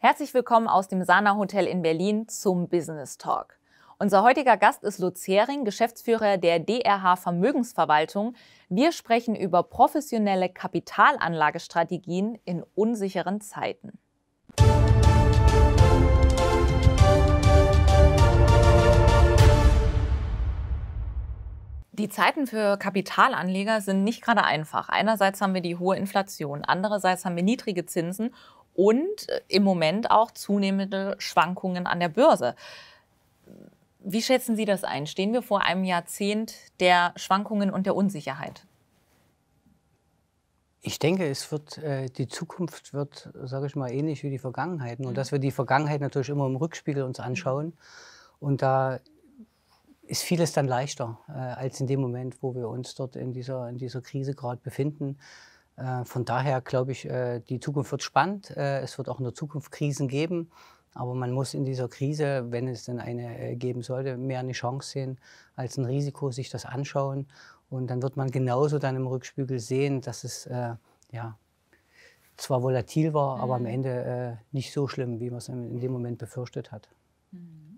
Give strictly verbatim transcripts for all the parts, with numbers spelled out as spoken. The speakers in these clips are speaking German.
Herzlich willkommen aus dem Sana Hotel in Berlin zum Business Talk. Unser heutiger Gast ist Lutz Hering, Geschäftsführer der D R H Vermögensverwaltung. Wir sprechen über professionelle Kapitalanlagestrategien in unsicheren Zeiten. Die Zeiten für Kapitalanleger sind nicht gerade einfach. Einerseits haben wir die hohe Inflation, andererseits haben wir niedrige Zinsen und im Moment auch zunehmende Schwankungen an der Börse. Wie schätzen Sie das ein? Stehen wir vor einem Jahrzehnt der Schwankungen und der Unsicherheit? Ich denke, es wird, äh, die Zukunft wird, sage ich mal, ähnlich wie die Vergangenheit. Nur, dass wir die Vergangenheit natürlich immer im Rückspiegel uns anschauen. Und da ist vieles dann leichter äh, als in dem Moment, wo wir uns dort in dieser, in dieser Krise gerade befinden. Äh, von daher glaube ich, äh, die Zukunft wird spannend. Äh, es wird auch in der Zukunft Krisen geben. Aber man muss in dieser Krise, wenn es denn eine äh, geben sollte, mehr eine Chance sehen als ein Risiko, sich das anschauen. Und dann wird man genauso dann im Rückspiegel sehen, dass es äh, ja, zwar volatil war, mhm. aber am Ende äh, nicht so schlimm, wie man es in dem Moment befürchtet hat. Mhm.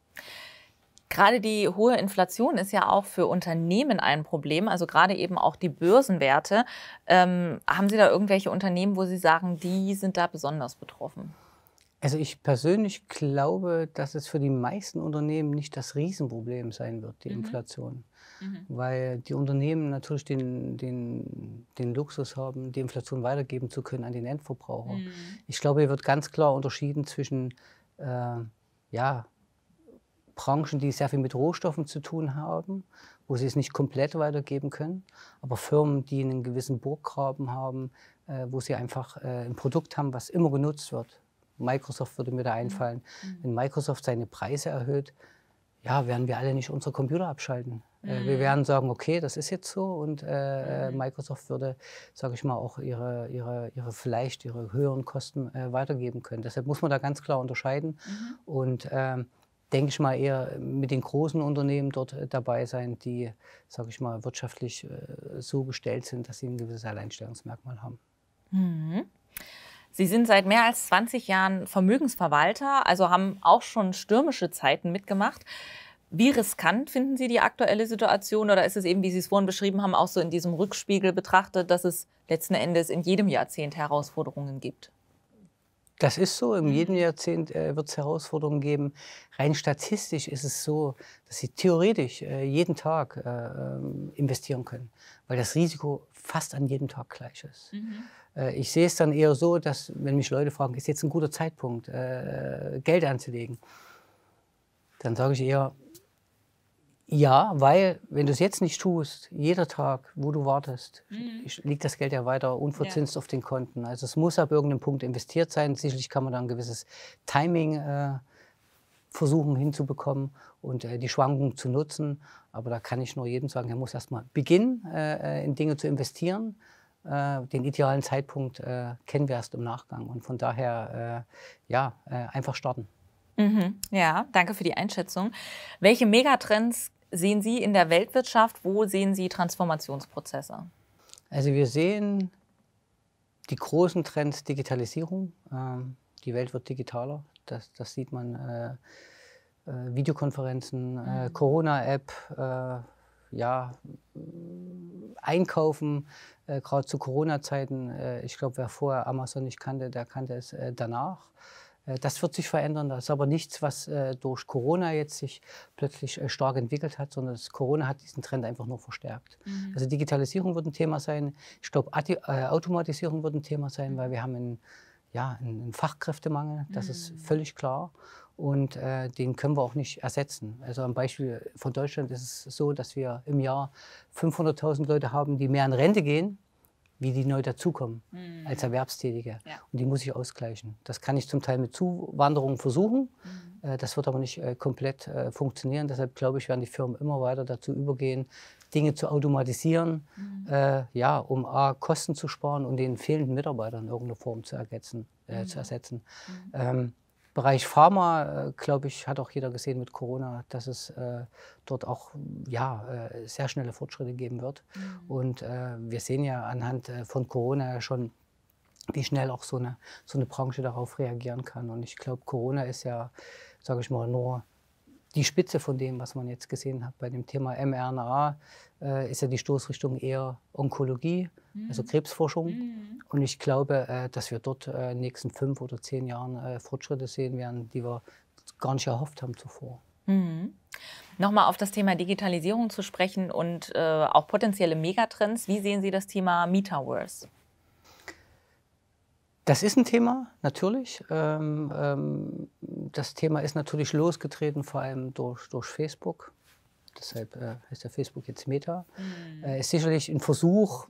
Gerade die hohe Inflation ist ja auch für Unternehmen ein Problem, also gerade eben auch die Börsenwerte. Ähm, haben Sie da irgendwelche Unternehmen, wo Sie sagen, die sind da besonders betroffen? Also ich persönlich glaube, dass es für die meisten Unternehmen nicht das Riesenproblem sein wird, die mhm. Inflation. Mhm. Weil die Unternehmen natürlich den, den, den Luxus haben, die Inflation weitergeben zu können an den Endverbraucher. Mhm. Ich glaube, hier wird ganz klar unterschieden zwischen äh, ja, Branchen, die sehr viel mit Rohstoffen zu tun haben, wo sie es nicht komplett weitergeben können, aber Firmen, die einen gewissen Burggraben haben, äh, wo sie einfach äh, ein Produkt haben, was immer genutzt wird. Microsoft würde mir da einfallen. Mhm. Wenn Microsoft seine Preise erhöht, ja, werden wir alle nicht unsere Computer abschalten. Mhm. Äh, wir werden sagen, okay, das ist jetzt so und äh, mhm. Microsoft würde, sage ich mal, auch ihre, ihre, ihre vielleicht ihre höheren Kosten äh, weitergeben können. Deshalb muss man da ganz klar unterscheiden mhm. und ähm, denke ich mal, eher mit den großen Unternehmen dort äh, dabei sein, die, sage ich mal, wirtschaftlich äh, so gestellt sind, dass sie ein gewisses Alleinstellungsmerkmal haben. Mhm. Sie sind seit mehr als zwanzig Jahren Vermögensverwalter, also haben auch schon stürmische Zeiten mitgemacht. Wie riskant finden Sie die aktuelle Situation oder ist es eben, wie Sie es vorhin beschrieben haben, auch so in diesem Rückspiegel betrachtet, dass es letzten Endes in jedem Jahrzehnt Herausforderungen gibt? Das ist so, in jedem Jahrzehnt äh, wird es Herausforderungen geben. Rein statistisch ist es so, dass Sie theoretisch äh, jeden Tag äh, ähm, investieren können, weil das Risiko fast an jedem Tag gleich ist. Mhm. Äh, ich sehe es dann eher so, dass, wenn mich Leute fragen, ist jetzt ein guter Zeitpunkt, äh, Geld anzulegen, dann sage ich eher, ja, weil wenn du es jetzt nicht tust, jeder Tag, wo du wartest, mhm. liegt das Geld ja weiter unverzinst ja. auf den Konten. Also es muss ab irgendeinem Punkt investiert sein. Sicherlich kann man da ein gewisses Timing äh, versuchen hinzubekommen und äh, die Schwankungen zu nutzen. Aber da kann ich nur jedem sagen, er muss erst mal beginnen, äh, in Dinge zu investieren. Äh, den idealen Zeitpunkt äh, kennen wir erst im Nachgang. Und von daher, äh, ja, äh, einfach starten. Mhm. Ja, danke für die Einschätzung. Welche Megatrends sehen Sie in der Weltwirtschaft? Wo sehen Sie Transformationsprozesse? Also wir sehen die großen Trends Digitalisierung. Ähm, die Welt wird digitaler. Das, das sieht man. Äh, äh, Videokonferenzen, äh, mhm. Corona-App, äh, ja, Einkaufen, äh, gerade zu Corona-Zeiten. Äh, ich glaube, wer vorher Amazon nicht kannte, der kannte es äh, danach. Das wird sich verändern. Das ist aber nichts, was äh, durch Corona jetzt sich plötzlich äh, stark entwickelt hat, sondern das Corona hat diesen Trend einfach nur verstärkt. Mhm. Also Digitalisierung wird ein Thema sein. Ich glaube, äh, Automatisierung wird ein Thema sein, mhm. weil wir haben einen, ja, einen Fachkräftemangel. Das mhm. ist völlig klar. Und äh, den können wir auch nicht ersetzen. Also am Beispiel von Deutschland ist es so, dass wir im Jahr fünfhunderttausend Leute haben, die mehr in Rente gehen, wie die neu dazukommen mhm. als Erwerbstätige. Ja. Und die muss ich ausgleichen. Das kann ich zum Teil mit Zuwanderung versuchen. Mhm. Äh, das wird aber nicht äh, komplett äh, funktionieren. Deshalb glaube ich, werden die Firmen immer weiter dazu übergehen, Dinge zu automatisieren, mhm. äh, ja, um A, Kosten zu sparen und den fehlenden Mitarbeitern in irgendeiner Form zu ersetzen. Äh, mhm. zu ersetzen. Mhm. Ähm, Bereich Pharma, äh, glaube ich, hat auch jeder gesehen mit Corona, dass es äh, dort auch ja, äh, sehr schnelle Fortschritte geben wird. Mhm. Und äh, wir sehen ja anhand äh, von Corona schon, wie schnell auch so eine, so eine Branche darauf reagieren kann. Und ich glaube, Corona ist ja, sage ich mal, nur die Spitze von dem, was man jetzt gesehen hat. Bei dem Thema mRNA äh, ist ja die Stoßrichtung eher Onkologie, mhm. also Krebsforschung. Mhm. Und ich glaube, äh, dass wir dort äh, in den nächsten fünf oder zehn Jahren äh, Fortschritte sehen werden, die wir gar nicht erhofft haben zuvor. Mhm. Nochmal auf das Thema Digitalisierung zu sprechen und äh, auch potenzielle Megatrends. Wie sehen Sie das Thema Metaverse? Das ist ein Thema, natürlich. Ähm, ähm, das Thema ist natürlich losgetreten, vor allem durch, durch Facebook. Deshalb äh, heißt ja Facebook jetzt Meta. Mhm. Äh, ist sicherlich ein Versuch,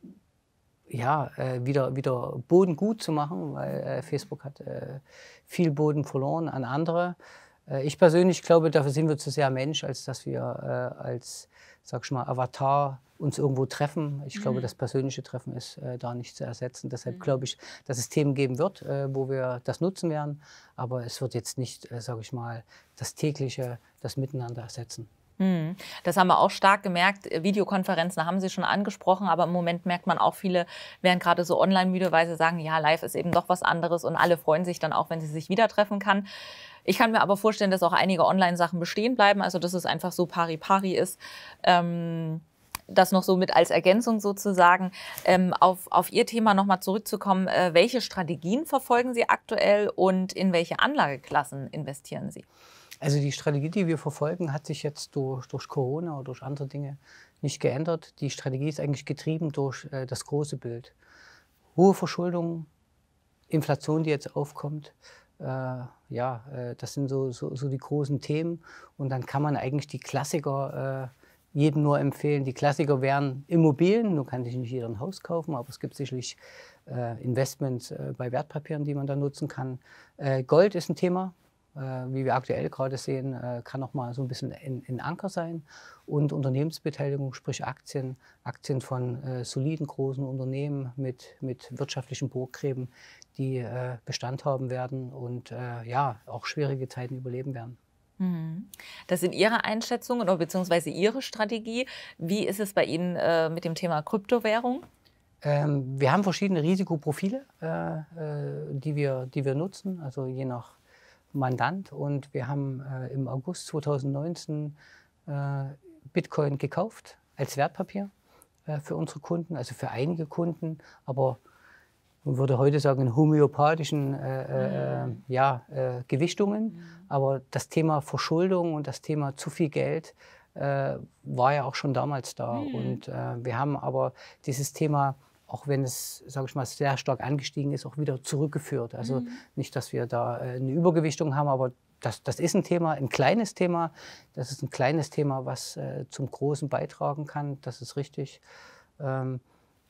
ja, äh, wieder, wieder Boden gut zu machen, weil äh, Facebook hat äh, viel Boden verloren an andere. Äh, ich persönlich glaube, dafür sind wir zu sehr Mensch, als dass wir äh, als, sag ich mal, Avatar uns irgendwo treffen. Ich mhm. glaube, das persönliche Treffen ist äh, da nicht zu ersetzen. Deshalb mhm. glaube ich, dass es Themen geben wird, äh, wo wir das nutzen werden. Aber es wird jetzt nicht, äh, sage ich mal, das tägliche, das Miteinander ersetzen. Mhm. Das haben wir auch stark gemerkt. Videokonferenzen haben Sie schon angesprochen, aber im Moment merkt man auch, viele werden gerade so online müde, weil sie sagen, ja, live ist eben doch was anderes und alle freuen sich dann auch, wenn sie sich wieder treffen kann. Ich kann mir aber vorstellen, dass auch einige Online-Sachen bestehen bleiben, also dass es einfach so pari-pari ist. Ähm, das noch so mit als Ergänzung sozusagen. Ähm, auf, auf Ihr Thema nochmal zurückzukommen, äh, welche Strategien verfolgen Sie aktuell und in welche Anlageklassen investieren Sie? Also die Strategie, die wir verfolgen, hat sich jetzt durch, durch Corona oder durch andere Dinge nicht geändert. Die Strategie ist eigentlich getrieben durch äh, das große Bild. Hohe Verschuldung, Inflation, die jetzt aufkommt, äh, ja, äh, das sind so, so, so die großen Themen. Und dann kann man eigentlich die Klassiker äh, jedem nur empfehlen. Die Klassiker wären Immobilien. Nun kann sich nicht jeder ein Haus kaufen, aber es gibt sicherlich äh, Investments äh, bei Wertpapieren, die man da nutzen kann. Äh, Gold ist ein Thema. Äh, wie wir aktuell gerade sehen, äh, kann auch mal so ein bisschen ein, ein Anker sein. Und Unternehmensbeteiligung, sprich Aktien, Aktien von äh, soliden großen Unternehmen mit, mit wirtschaftlichen Burggräben, die äh, Bestand haben werden und äh, ja, auch schwierige Zeiten überleben werden. Das sind Ihre Einschätzungen oder beziehungsweise Ihre Strategie. Wie ist es bei Ihnen äh, mit dem Thema Kryptowährung? Ähm, wir haben verschiedene Risikoprofile, äh, äh, die, wir, die wir nutzen, also je nach Mandant. Und wir haben äh, im August zweitausendneunzehn äh, Bitcoin gekauft als Wertpapier äh, für unsere Kunden, also für einige Kunden, aber man würde heute sagen, in homöopathischen äh, äh, ja, äh, Gewichtungen. Mhm. Aber das Thema Verschuldung und das Thema zu viel Geld äh, war ja auch schon damals da. Mhm. Und äh, wir haben aber dieses Thema, auch wenn es, sage ich mal, sehr stark angestiegen ist, auch wieder zurückgeführt. Also mhm. nicht, dass wir da äh, eine Übergewichtung haben, aber das, das ist ein Thema, ein kleines Thema. Das ist ein kleines Thema, was äh, zum Großen beitragen kann. Das ist richtig. Ähm,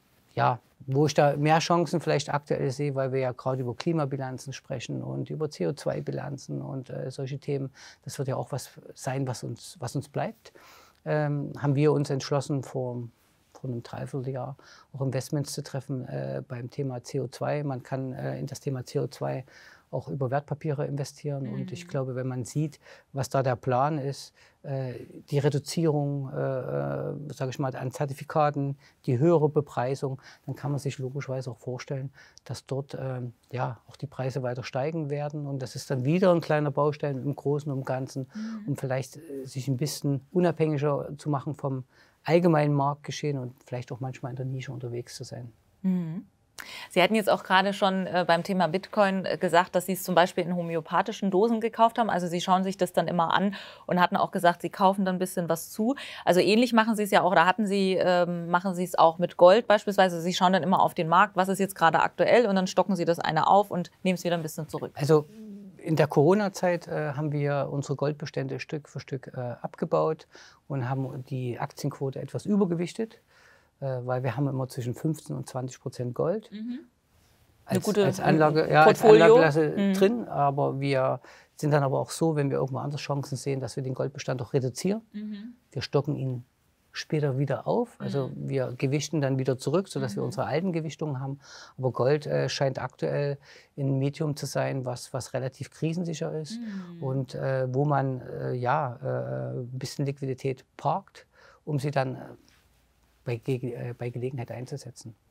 Ja, wo ich da mehr Chancen vielleicht aktuell sehe, weil wir ja gerade über Klimabilanzen sprechen und über C O zwei Bilanzen und äh, solche Themen. Das wird ja auch was sein, was uns, was uns bleibt. Ähm, haben wir uns entschlossen, vor, vor einem Dreivierteljahr auch Investments zu treffen äh, beim Thema C O zwei. Man kann äh, in das Thema C O zwei auch über Wertpapiere investieren. Mhm. Und ich glaube, wenn man sieht, was da der Plan ist, äh, die Reduzierung, äh, äh, sage ich mal, an Zertifikaten, die höhere Bepreisung, dann kann man sich logischerweise auch vorstellen, dass dort äh, ja auch die Preise weiter steigen werden. Und das ist dann wieder ein kleiner Baustein im Großen und Ganzen, mhm. um vielleicht äh, sich ein bisschen unabhängiger zu machen vom allgemeinen Marktgeschehen und vielleicht auch manchmal in der Nische unterwegs zu sein. Mhm. Sie hatten jetzt auch gerade schon äh, beim Thema Bitcoin äh, gesagt, dass Sie es zum Beispiel in homöopathischen Dosen gekauft haben. Also Sie schauen sich das dann immer an und hatten auch gesagt, Sie kaufen dann ein bisschen was zu. Also ähnlich machen Sie es ja auch, oder hatten Sie, ähm, machen Sie es auch mit Gold beispielsweise. Sie schauen dann immer auf den Markt, was ist jetzt gerade aktuell und dann stocken Sie das eine auf und nehmen es wieder ein bisschen zurück. Also in der Corona-Zeit äh, haben wir unsere Goldbestände Stück für Stück äh, abgebaut und haben die Aktienquote etwas übergewichtet. Weil wir haben immer zwischen fünfzehn und zwanzig Prozent Gold mhm. als, Eine gute, als, Anlage, ja, als Anlageklasse mhm. drin. Aber wir sind dann aber auch so, wenn wir irgendwo andere Chancen sehen, dass wir den Goldbestand auch reduzieren. Mhm. Wir stocken ihn später wieder auf. Also mhm. wir gewichten dann wieder zurück, sodass mhm. wir unsere alten Gewichtungen haben. Aber Gold äh, scheint aktuell ein Medium zu sein, was, was relativ krisensicher ist mhm. und äh, wo man äh, ja, äh, ein bisschen Liquidität parkt, um sie dann Bei, Ge äh, bei Gelegenheit einzusetzen.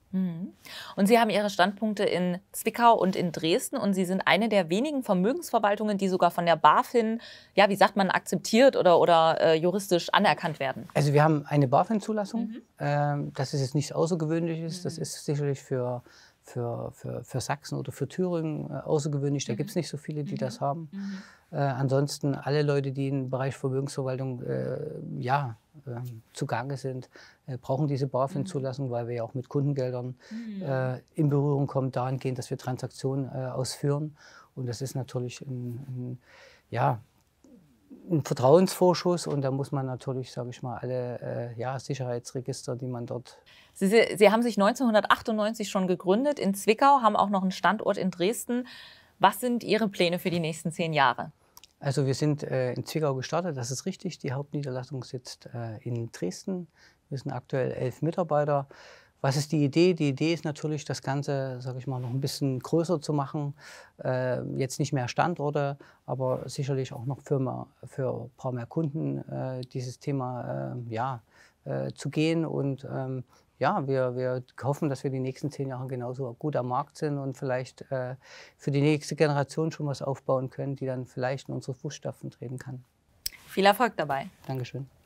Mhm. Und Sie haben Ihre Standpunkte in Zwickau und in Dresden und Sie sind eine der wenigen Vermögensverwaltungen, die sogar von der BaFin, ja, wie sagt man, akzeptiert oder, oder äh, juristisch anerkannt werden. Also wir haben eine BaFin-Zulassung. Mhm. Ähm, das ist jetzt nichts Außergewöhnliches. Mhm. Das ist sicherlich für, für, für, für Sachsen oder für Thüringen äh, außergewöhnlich. Da Mhm. gibt es nicht so viele, die Mhm. das haben. Mhm. Äh, ansonsten alle Leute, die im Bereich Vermögensverwaltung äh, ja, äh, zugange sind, äh, brauchen diese BaFin-Zulassung, weil wir ja auch mit Kundengeldern Mhm. äh, in Berührung kommen, dahingehend, dass wir Transaktionen äh, ausführen. Und das ist natürlich ein, ein ja, ein Vertrauensvorschuss und da muss man natürlich, sage ich mal, alle äh, ja, Sicherheitsregister, die man dort... Sie, Sie haben sich neunzehnhundertachtundneunzig schon gegründet in Zwickau, haben auch noch einen Standort in Dresden. Was sind Ihre Pläne für die nächsten zehn Jahre? Also wir sind äh, in Zwickau gestartet, das ist richtig. Die Hauptniederlassung sitzt äh, in Dresden. Wir sind aktuell elf Mitarbeiter. Was ist die Idee? Die Idee ist natürlich, das Ganze, sage ich mal, noch ein bisschen größer zu machen. Äh, jetzt nicht mehr Standorte, aber sicherlich auch noch für, mehr, für ein paar mehr Kunden äh, dieses Thema äh, ja, äh, zu gehen. Und ähm, ja, wir, wir hoffen, dass wir die nächsten zehn Jahre genauso gut am Markt sind und vielleicht äh, für die nächste Generation schon was aufbauen können, die dann vielleicht in unsere Fußstapfen treten kann. Viel Erfolg dabei. Dankeschön.